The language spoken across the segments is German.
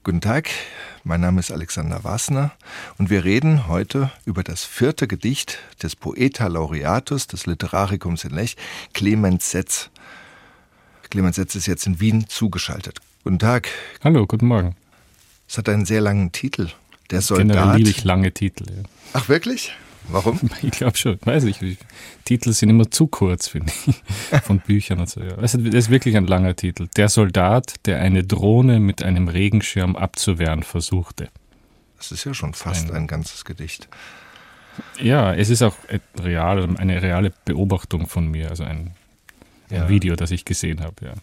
Guten Tag, mein Name ist Alexander Wasner und wir reden heute über das 4. Gedicht des Poeta Laureatus des Literarikums in Lech, Clemens Setz. Clemens Setz ist jetzt in Wien zugeschaltet. Guten Tag. Hallo, guten Morgen. Es hat einen sehr langen Titel. Der Soldat. Generell liebe ich lange Titel. Ja. Ach wirklich? Warum? Ich glaube schon, weiß ich. Titel sind immer zu kurz, finde ich, von Büchern und so. Ja. Also, das ist wirklich ein langer Titel. Der Soldat, der eine Drohne mit einem Regenschirm abzuwehren versuchte. Das ist ja schon fast ein ganzes Gedicht. Ja, es ist auch eine reale Beobachtung von mir, also ein Video, das ich gesehen habe. Ja.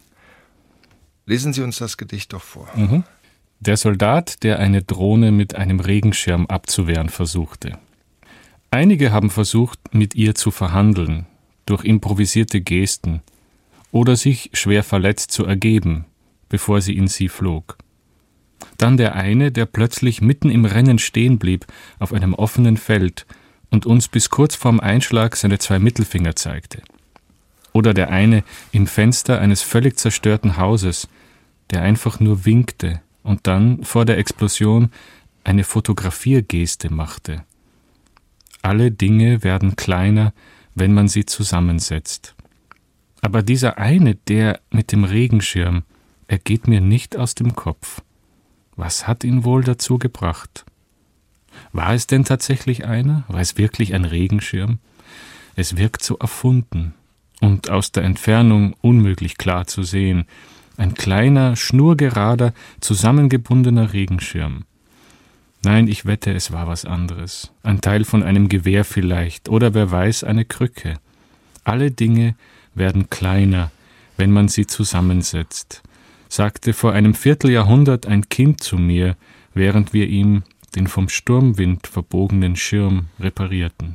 Lesen Sie uns das Gedicht doch vor. Mhm. Der Soldat, der eine Drohne mit einem Regenschirm abzuwehren versuchte. Einige haben versucht, mit ihr zu verhandeln, durch improvisierte Gesten, oder sich schwer verletzt zu ergeben, bevor sie in sie flog. Dann der eine, der plötzlich mitten im Rennen stehen blieb, auf einem offenen Feld und uns bis kurz vorm Einschlag seine 2 Mittelfinger zeigte. Oder der eine im Fenster eines völlig zerstörten Hauses, der einfach nur winkte und dann vor der Explosion eine Fotografiergeste machte. Alle Dinge werden kleiner, wenn man sie zusammensetzt. Aber dieser eine, der mit dem Regenschirm, er geht mir nicht aus dem Kopf. Was hat ihn wohl dazu gebracht? War es denn tatsächlich einer? War es wirklich ein Regenschirm? Es wirkt so erfunden und aus der Entfernung unmöglich klar zu sehen. Ein kleiner, schnurgerader, zusammengebundener Regenschirm. Nein, ich wette, es war was anderes. Ein Teil von einem Gewehr vielleicht, oder wer weiß, eine Krücke. Alle Dinge werden kleiner, wenn man sie zusammensetzt, sagte vor einem Vierteljahrhundert ein Kind zu mir, während wir ihm den vom Sturmwind verbogenen Schirm reparierten.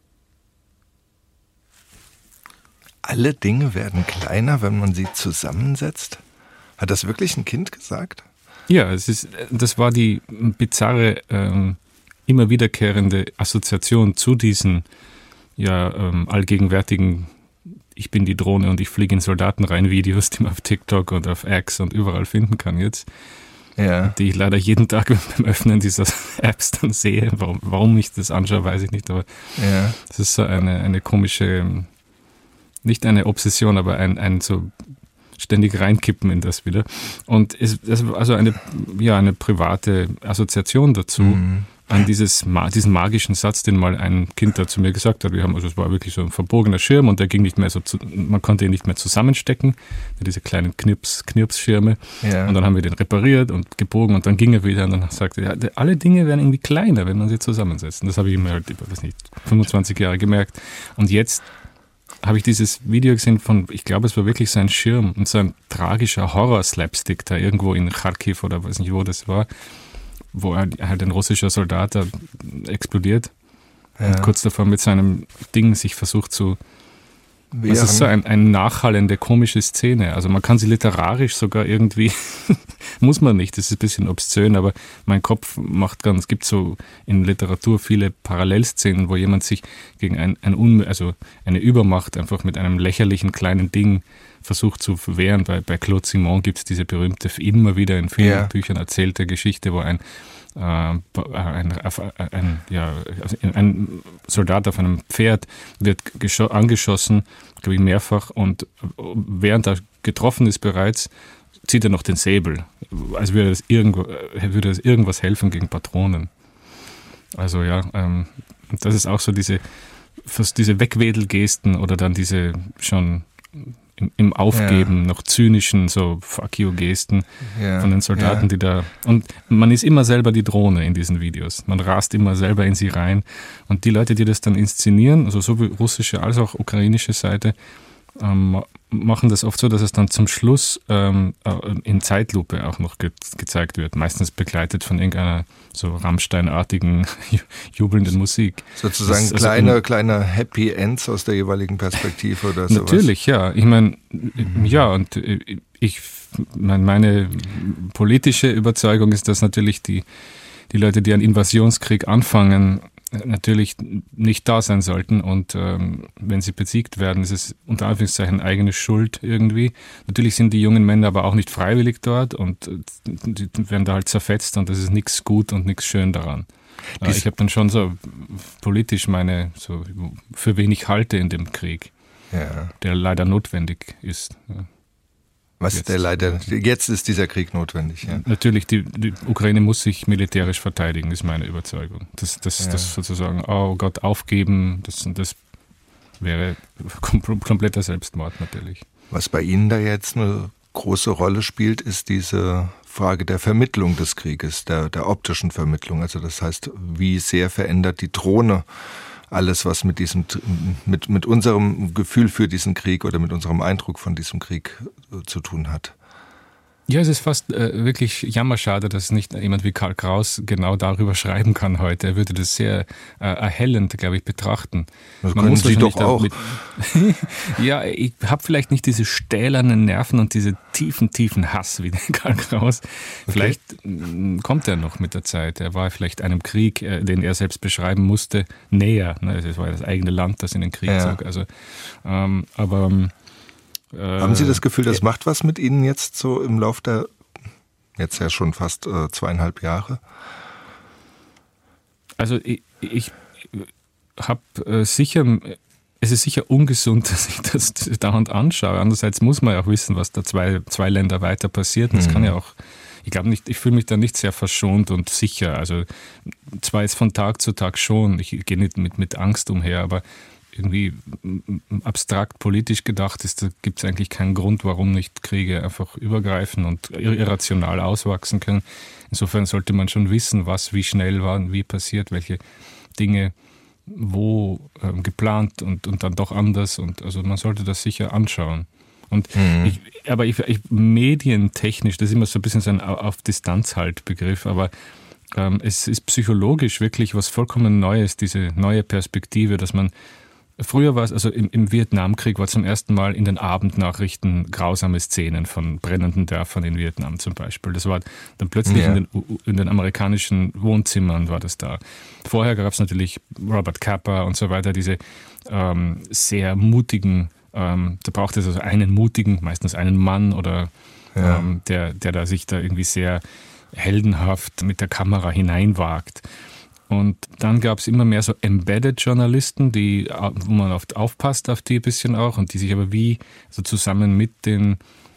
Alle Dinge werden kleiner, wenn man sie zusammensetzt? Hat das wirklich ein Kind gesagt? Ja, das war die bizarre, immer wiederkehrende Assoziation zu diesen allgegenwärtigen Ich bin die Drohne und ich fliege in Soldaten rein Videos, die man auf TikTok und auf X und überall finden kann jetzt. Ja. Die ich leider jeden Tag beim Öffnen dieser Apps dann sehe. Warum ich das anschaue, weiß ich nicht, aber das ist so eine komische, nicht eine Obsession, aber ein so ständig reinkippen in das wieder. Und das war also eine private Assoziation dazu, an diesen magischen Satz, den mal ein Kind da zu mir gesagt hat. Es war wirklich so ein verbogener Schirm und der ging nicht mehr man konnte ihn nicht mehr zusammenstecken, diese kleinen Knirpsschirme. Ja. Und dann haben wir den repariert und gebogen und dann ging er wieder und dann sagte er, alle Dinge werden irgendwie kleiner, wenn man sie zusammensetzt. Und das habe ich mir halt über 25 Jahre gemerkt. Und jetzt habe ich dieses Video gesehen ich glaube, es war wirklich sein Schirm und so ein tragischer Horror-Slapstick da irgendwo in Kharkiv oder weiß nicht, wo das war, wo halt ein russischer Soldat da explodiert und kurz davor mit seinem Ding sich versucht zu... Das ist so eine nachhallende, komische Szene. Also man kann sie literarisch sogar irgendwie, muss man nicht, das ist ein bisschen obszön, aber mein Kopf es gibt so in Literatur viele Parallelszenen, wo jemand sich gegen eine Übermacht einfach mit einem lächerlichen kleinen Ding versucht zu wehren. Bei Claude Simon gibt es diese berühmte, immer wieder in vielen Büchern erzählte Geschichte, wo ein Soldat auf einem Pferd wird angeschossen, glaube ich mehrfach, und während er getroffen ist bereits, zieht er noch den Säbel, als würde das irgendwas helfen gegen Patronen. Also das ist auch so diese Wegwedelgesten oder dann diese schon im Aufgeben noch zynischen, so Fuck you-Gesten von den Soldaten, die da... Und man ist immer selber die Drohne in diesen Videos. Man rast immer selber in sie rein. Und die Leute, die das dann inszenieren, also sowohl russische als auch ukrainische Seite, machen das oft so, dass es dann zum Schluss in Zeitlupe auch noch gezeigt wird. Meistens begleitet von irgendeiner so Rammstein-artigen, jubelnden Musik. Sozusagen kleine Happy Ends aus der jeweiligen Perspektive oder sowas. Natürlich, ja. Ich meine, meine politische Überzeugung ist, dass natürlich die Leute, die einen Invasionskrieg anfangen, natürlich nicht da sein sollten und wenn sie besiegt werden, ist es unter Anführungszeichen eigene Schuld irgendwie. Natürlich sind die jungen Männer aber auch nicht freiwillig dort und die werden da halt zerfetzt und das ist nichts gut und nichts schön daran. Ich habe dann schon so politisch für wen ich halte in dem Krieg, der leider notwendig ist. Jetzt ist dieser Krieg notwendig. Ja. Natürlich, die Ukraine muss sich militärisch verteidigen, ist meine Überzeugung. Das sozusagen, oh Gott, aufgeben, das wäre kompletter Selbstmord natürlich. Was bei Ihnen da jetzt eine große Rolle spielt, ist diese Frage der Vermittlung des Krieges, der optischen Vermittlung. Also das heißt, wie sehr verändert die Drohne alles, was mit unserem Gefühl für diesen Krieg oder mit unserem Eindruck von diesem Krieg zu tun hat. Ja, es ist fast wirklich jammerschade, dass nicht jemand wie Karl Kraus genau darüber schreiben kann heute. Er würde das sehr erhellend, glaube ich, betrachten. Das können Sie doch auch. Ja, ich habe vielleicht nicht diese stählernen Nerven und diese tiefen Hass wie Karl Kraus. Vielleicht kommt er noch mit der Zeit. Er war vielleicht einem Krieg, den er selbst beschreiben musste, näher. Es war das eigene Land, das in den Krieg zog. Also, haben Sie das Gefühl, das macht was mit Ihnen jetzt so im Lauf der, jetzt ja schon fast 2,5 Jahre? Also ich habe es ist sicher ungesund, dass ich das dauernd anschaue. Andererseits muss man ja auch wissen, was da zwei Länder weiter passiert. Und das kann ja auch, ich glaube nicht, ich fühle mich da nicht sehr verschont und sicher. Also zwar jetzt von Tag zu Tag schon, ich gehe nicht mit Angst umher, aber irgendwie abstrakt politisch gedacht gibt es eigentlich keinen Grund, warum nicht Kriege einfach übergreifen und irrational auswachsen können. Insofern sollte man schon wissen, was wie schnell war, wie passiert, welche Dinge wo geplant und dann doch anders. Und also man sollte das sicher anschauen. Und medientechnisch, das ist immer so ein bisschen so ein auf Distanz halt Begriff, aber es ist psychologisch wirklich was vollkommen Neues, diese neue Perspektive, dass man früher war es, also im Vietnamkrieg war zum ersten Mal in den Abendnachrichten grausame Szenen von brennenden Dörfern in Vietnam zum Beispiel. Das war dann plötzlich in den amerikanischen Wohnzimmern war das da. Vorher gab es natürlich Robert Capa und so weiter, diese sehr mutigen, da braucht es also einen mutigen, meistens einen Mann oder der da sich da irgendwie sehr heldenhaft mit der Kamera hineinwagt. Und dann gab es immer mehr so Embedded-Journalisten, wo man oft aufpasst auf die ein bisschen auch und die sich aber wie so zusammen mit den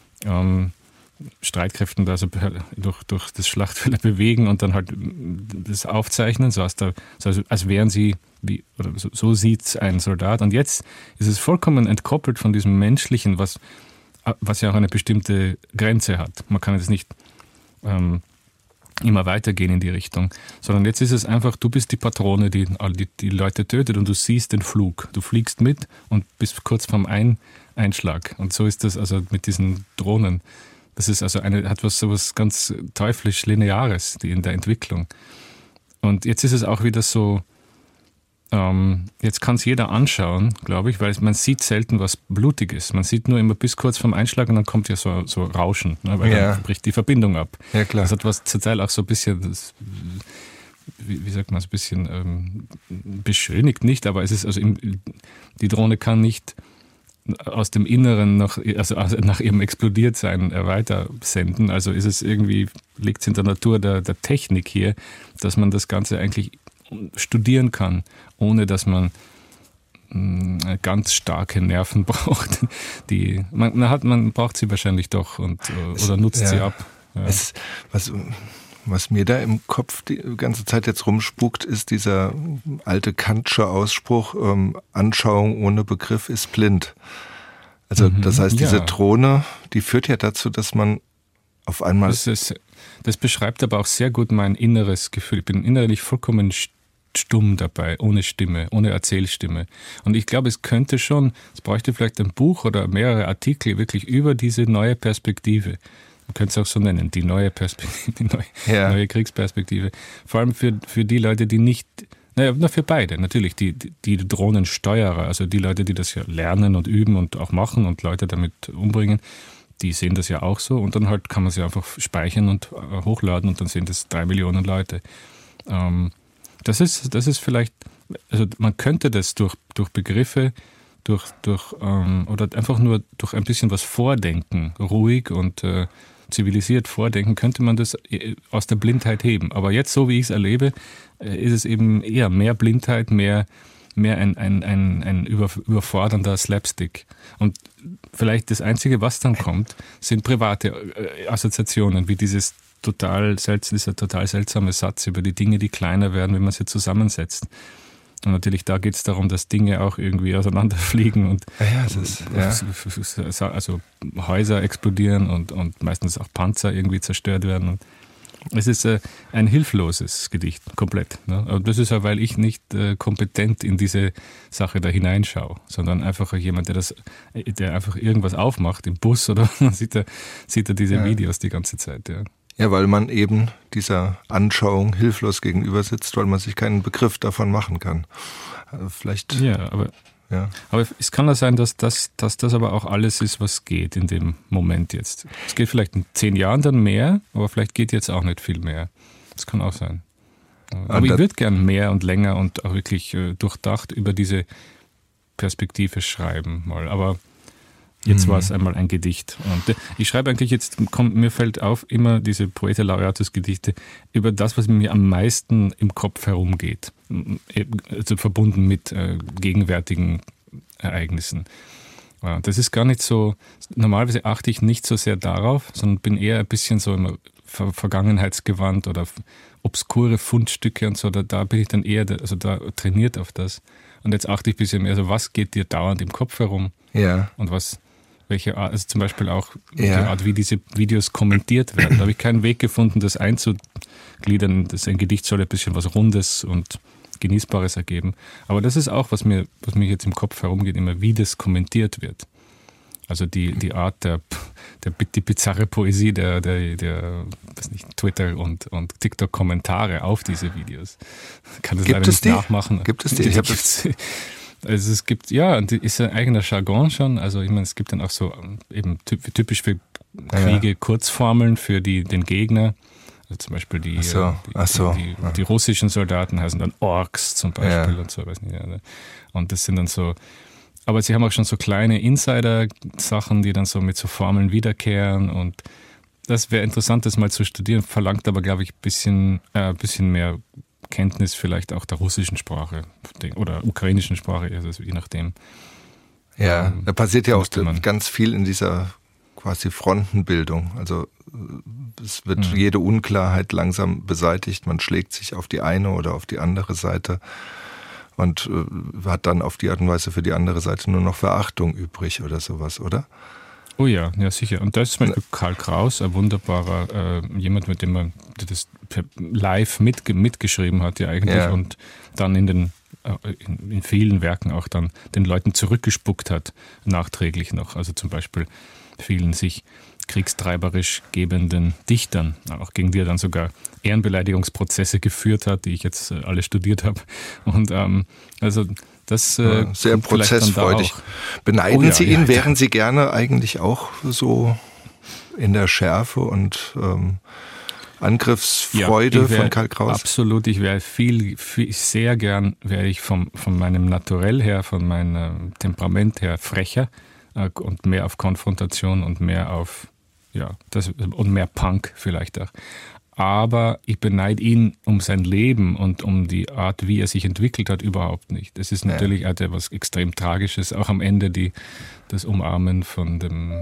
Streitkräften da so durch das Schlachtfeld bewegen und dann halt das aufzeichnen, so als wären sie, so sieht ein Soldat. Und jetzt ist es vollkommen entkoppelt von diesem Menschlichen, was ja auch eine bestimmte Grenze hat. Man kann jetzt nicht immer weitergehen in die Richtung, sondern jetzt ist es einfach, du bist die Patrone, die Leute tötet und du siehst den Flug. Du fliegst mit und bist kurz vorm Einschlag. Und so ist das also mit diesen Drohnen. Das ist also hat sowas ganz teuflisch Lineares, die in der Entwicklung. Und jetzt ist es auch wieder so, jetzt kann es jeder anschauen, glaube ich, weil man sieht selten was Blutiges. Man sieht nur immer bis kurz vorm Einschlag und dann kommt ja so Rauschen, ne, weil dann bricht die Verbindung ab. Ja, klar. Das hat was zum Teil auch so ein bisschen, wie sagt man, so ein bisschen beschönigt nicht, aber es ist also die Drohne kann nicht aus dem Inneren nach ihrem Explodiertsein weiter senden. Also ist es irgendwie, liegt es in der Natur der Technik hier, dass man das Ganze eigentlich studieren kann, ohne dass man ganz starke Nerven braucht. Man braucht sie wahrscheinlich doch oder nutzt sie ab. Ja. Was mir da im Kopf die ganze Zeit jetzt rumspukt, ist dieser alte Kantsche Ausspruch, Anschauung ohne Begriff ist blind. Also das heißt, diese Drohne, die führt ja dazu, dass man auf einmal... Das beschreibt aber auch sehr gut mein inneres Gefühl. Ich bin innerlich vollkommen stumm dabei, ohne Stimme, ohne Erzählstimme. Und ich glaube, es bräuchte vielleicht ein Buch oder mehrere Artikel wirklich über diese neue Perspektive. Man könnte es auch so nennen, die neue Perspektive, neue Kriegsperspektive. Vor allem für die Leute, die nicht, für beide natürlich, die Drohnensteuerer, also die Leute, die das ja lernen und üben und auch machen und Leute damit umbringen, die sehen das ja auch so und dann halt kann man sie einfach speichern und hochladen und dann sind es 3 Millionen Leute. Das ist vielleicht, also man könnte das durch Begriffe, oder einfach nur durch ein bisschen was vordenken, ruhig und zivilisiert vordenken, könnte man das aus der Blindheit heben. Aber jetzt, so wie ich es erlebe, ist es eben eher mehr Blindheit, mehr ein überfordernder Slapstick. Und vielleicht das Einzige, was dann kommt, sind private Assoziationen, wie dieser total seltsame Satz über die Dinge, die kleiner werden, wenn man sie zusammensetzt. Und natürlich, da geht es darum, dass Dinge auch irgendwie auseinanderfliegen und also Häuser explodieren und meistens auch Panzer irgendwie zerstört werden. Und es ist ein hilfloses Gedicht, komplett. Ne? Aber das ist ja, weil ich nicht kompetent in diese Sache da hineinschaue, sondern einfach jemand, der einfach irgendwas aufmacht im Bus oder sieht er diese Videos die ganze Zeit. Ja. Ja, weil man eben dieser Anschauung hilflos gegenüber sitzt, weil man sich keinen Begriff davon machen kann. Vielleicht. Ja, aber es kann ja sein, dass das aber auch alles ist, was geht in dem Moment jetzt. Es geht vielleicht in 10 Jahren dann mehr, aber vielleicht geht jetzt auch nicht viel mehr. Das kann auch sein. Aber ich würde gern mehr und länger und auch wirklich durchdacht über diese Perspektive schreiben mal. Aber jetzt war es einmal ein Gedicht. Und ich schreibe eigentlich jetzt, mir fällt auf, immer diese Poeta Laureatus Gedichte über das, was mir am meisten im Kopf herumgeht. Also verbunden mit gegenwärtigen Ereignissen. Das ist gar nicht so, normalerweise achte ich nicht so sehr darauf, sondern bin eher ein bisschen so immer vergangenheitsgewandt oder obskure Fundstücke und so. Da bin ich dann eher, also da trainiert auf das. Und jetzt achte ich ein bisschen mehr so, was geht dir dauernd im Kopf herum? Ja. Und welche Art, also zum Beispiel auch die Art, wie diese Videos kommentiert werden. Da habe ich keinen Weg gefunden, das einzugliedern. Ein Gedicht soll ein bisschen was Rundes und Genießbares ergeben. Aber das ist auch, was mir jetzt im Kopf herumgeht, immer wie das kommentiert wird. Also die Art die bizarre Poesie der was nicht, Twitter und TikTok-Kommentare auf diese Videos. Kann das leider nicht nachmachen. Gibt es die? Also es gibt, ist ein eigener Jargon schon. Also ich meine, es gibt dann auch so eben typisch für Kriege Kurzformeln für den Gegner. Also zum Beispiel die russischen Soldaten heißen dann Orks zum Beispiel und so, weiß nicht. Und das sind dann so, aber sie haben auch schon so kleine Insider-Sachen, die dann so mit so Formeln wiederkehren und das wäre interessant, das mal zu studieren, verlangt aber, glaube ich, ein bisschen mehr Kenntnis vielleicht auch der russischen Sprache oder ukrainischen Sprache, also je nachdem. Ja, da passiert ja auch ganz viel in dieser quasi Frontenbildung. Also es wird jede Unklarheit langsam beseitigt. Man schlägt sich auf die eine oder auf die andere Seite und hat dann auf die Art und Weise für die andere Seite nur noch Verachtung übrig oder sowas, oder? Oh ja, sicher. Und da ist zum Beispiel Karl Kraus, ein wunderbarer, jemand, mit dem man das live mitgeschrieben hat ja eigentlich und dann in vielen Werken auch dann den Leuten zurückgespuckt hat, nachträglich noch. Also zum Beispiel vielen sich kriegstreiberisch gebenden Dichtern, auch gegen die er dann sogar Ehrenbeleidigungsprozesse geführt hat, die ich jetzt alle studiert habe. Und also das sehr prozessfreudig. Beneiden Sie ihn? Wären Sie gerne eigentlich auch so in der Schärfe und Angriffsfreude von Karl Kraus? Absolut, ich wäre sehr gern wäre ich von meinem Naturell her, von meinem Temperament her frecher und mehr auf Konfrontation und mehr auf und mehr Punk vielleicht auch. Aber ich beneide ihn um sein Leben und um die Art, wie er sich entwickelt hat, überhaupt nicht. Es ist natürlich etwas extrem Tragisches, auch am Ende das Umarmen von dem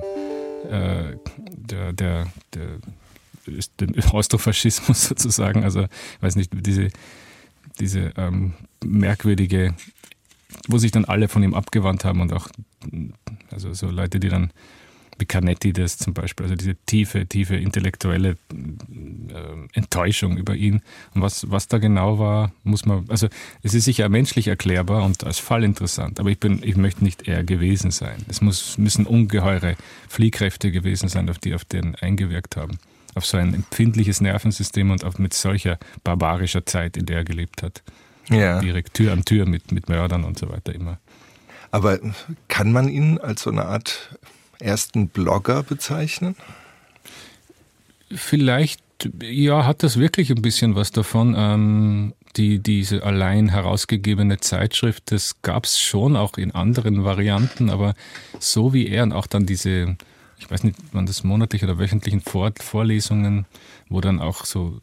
dem Austrofaschismus sozusagen. Also, ich weiß nicht, diese merkwürdige, wo sich dann alle von ihm abgewandt haben und auch also so Leute, die dann wie Canetti das zum Beispiel, also diese tiefe intellektuelle Enttäuschung über ihn. Und was da genau war, also es ist sicher menschlich erklärbar und als Fall interessant, aber ich möchte nicht er gewesen sein. Es müssen ungeheure Fliehkräfte gewesen sein, auf den eingewirkt haben. Auf so ein empfindliches Nervensystem und auch mit solcher barbarischer Zeit, in der er gelebt hat. Ja. Direkt Tür an Tür mit Mördern und so weiter immer. Aber kann man ihn als so eine Art ersten Blogger bezeichnen? Vielleicht, hat das wirklich ein bisschen was davon. diese allein herausgegebene Zeitschrift, das gab es schon auch in anderen Varianten, aber so wie er und auch dann diese, ich weiß nicht, waren das monatliche oder wöchentlichen Vorlesungen, wo dann auch so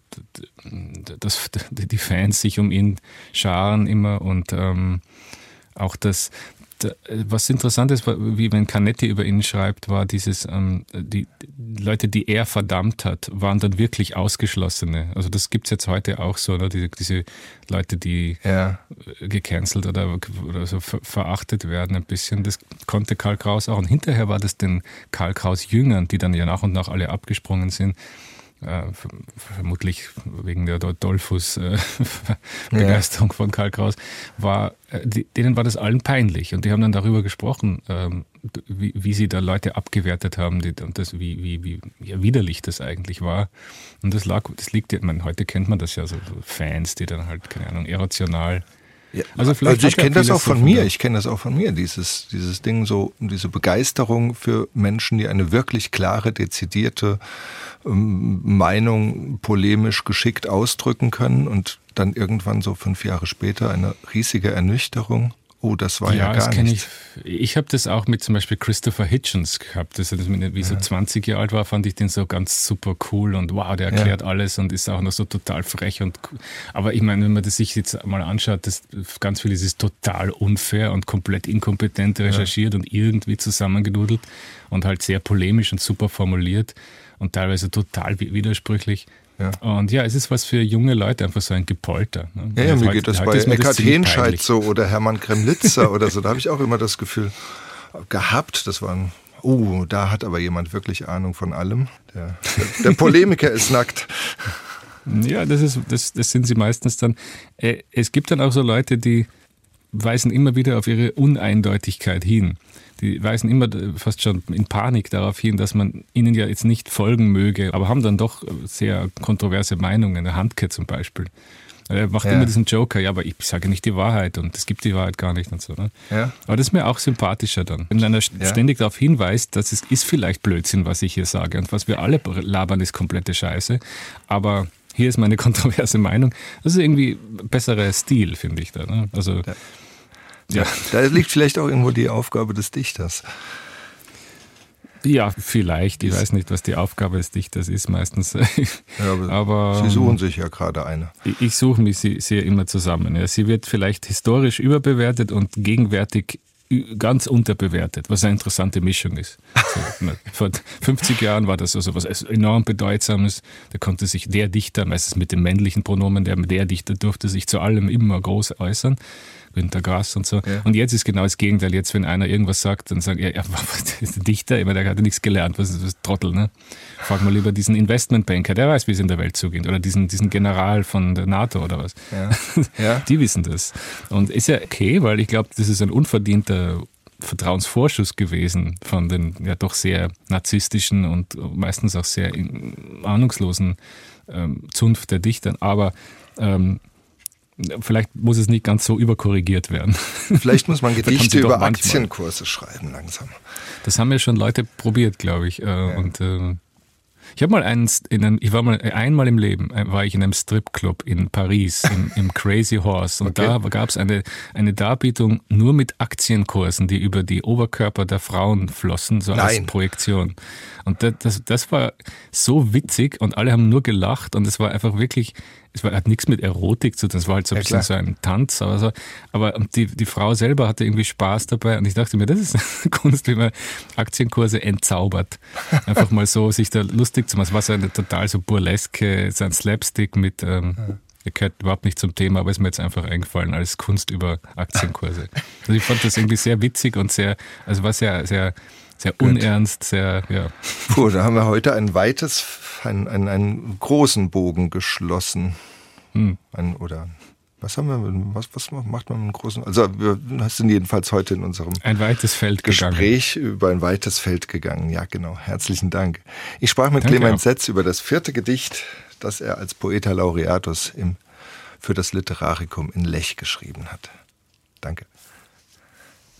die Fans sich um ihn scharen immer und auch das, was interessant ist, wie wenn Canetti über ihn schreibt, war dieses, die Leute, die er verdammt hat, waren dann wirklich Ausgeschlossene. Also das gibt es jetzt heute auch so, ne? Diese Leute, die gecancelt oder so verachtet werden ein bisschen. Das konnte Karl Kraus auch. Und hinterher war das den Karl Kraus Jüngern, die dann ja nach und nach alle abgesprungen sind, vermutlich wegen der Dollfuß-Begeisterung von Karl Kraus, denen war das allen peinlich. Und die haben dann darüber gesprochen, wie sie da Leute abgewertet haben und wie widerlich das eigentlich war. Und das liegt, ich meine, heute kennt man das ja, so Fans, die dann halt, keine Ahnung, irrational. Ja, also ich kenne das auch von mir. Ich kenne das auch von mir. Dieses Ding so, diese Begeisterung für Menschen, die eine wirklich klare, dezidierte Meinung polemisch geschickt ausdrücken können und dann irgendwann so 5 Jahre später eine riesige Ernüchterung. Oh, das war ja gar nicht. Ich habe das auch mit zum Beispiel Christopher Hitchens gehabt. Wie so 20 Jahre alt war, fand ich den so ganz super cool und wow, der erklärt alles und ist auch noch so total frech. Aber ich meine, wenn man das sich jetzt mal anschaut, ganz viel ist total unfair und komplett inkompetent recherchiert und irgendwie zusammengedudelt und halt sehr polemisch und super formuliert und teilweise total widersprüchlich. Ja. Und ja, es ist was für junge Leute, einfach so ein Gepolter. Ne? Ja, mir geht das bei Eckhard Henscheid so oder Hermann Kremlitzer oder so. Da habe ich auch immer das Gefühl gehabt, das waren, da hat aber jemand wirklich Ahnung von allem. Der Polemiker ist nackt. Ja, das sind sie meistens dann. Es gibt dann auch so Leute, die weisen immer wieder auf ihre Uneindeutigkeit hin. Die weisen immer fast schon in Panik darauf hin, dass man ihnen ja jetzt nicht folgen möge, aber haben dann doch sehr kontroverse Meinungen. Der Handke zum Beispiel. Er macht immer diesen Joker, aber ich sage nicht die Wahrheit und es gibt die Wahrheit gar nicht und so. Ne? Ja. Aber das ist mir auch sympathischer dann. Wenn einer ständig darauf hinweist, dass es ist vielleicht Blödsinn, was ich hier sage und was wir alle labern, ist komplette Scheiße, aber hier ist meine kontroverse Meinung. Das ist irgendwie ein besserer Stil, finde ich da. Ne? Also ja, da liegt vielleicht auch irgendwo die Aufgabe des Dichters. Ja, vielleicht. Ich weiß nicht, was die Aufgabe des Dichters ist meistens. Aber Sie suchen sich ja gerade eine. Ich suche mich sehr immer zusammen. Ja, sie wird vielleicht historisch überbewertet und gegenwärtig ganz unterbewertet, was eine interessante Mischung ist. Also, vor 50 Jahren war das so was enorm Bedeutsames. Da konnte sich der Dichter, meistens mit dem männlichen Pronomen, der Dichter durfte sich zu allem immer groß äußern. Günter Grass und so. Ja. Und jetzt ist genau das Gegenteil. Jetzt, wenn einer irgendwas sagt, dann sagen, was ist ein Dichter? Ich meine, der hat ja nichts gelernt. Was ist das Trottel, ne? Frag mal lieber diesen Investmentbanker, der weiß, wie es in der Welt zugeht. Oder diesen General von der NATO oder was. Ja. Die wissen das. Und ist ja okay, weil ich glaube, das ist ein unverdienter Vertrauensvorschuss gewesen von den ja doch sehr narzisstischen und meistens auch sehr ahnungslosen Zunft der Dichtern. Aber vielleicht muss es nicht ganz so überkorrigiert werden. Vielleicht muss man Gedichte über Aktienkurse schreiben langsam. Das haben ja schon Leute probiert, glaube ich. Und ich habe einmal im Leben war ich in einem Stripclub in Paris, im Crazy Horse. Und da gab es eine Darbietung nur mit Aktienkursen, die über die Oberkörper der Frauen flossen, so als Projektion. Und das war so witzig und alle haben nur gelacht und es war einfach wirklich, hat nichts mit Erotik zu tun, das war halt so ein bisschen so ein Tanz. Aber die Frau selber hatte irgendwie Spaß dabei und ich dachte mir, das ist Kunst, wie man Aktienkurse entzaubert. Einfach mal so sich da lustig zu machen. Es war so eine total so burleske, so ein Slapstick mit, gehört überhaupt nicht zum Thema, aber ist mir jetzt einfach eingefallen als Kunst über Aktienkurse. Also ich fand das irgendwie sehr witzig und war sehr, sehr, sehr unernst, sehr, ja. Puh, da haben wir heute einen großen Bogen geschlossen. Was haben wir, was macht man mit einem großen, also wir sind jedenfalls heute in unserem ein weites Feld Gespräch über ein weites Feld gegangen. Ja, genau. Herzlichen Dank. Ich sprach mit Clemens Setz über das 4. Gedicht, das er als Poeta Laureatus für das Literaricum in Lech geschrieben hat. Danke.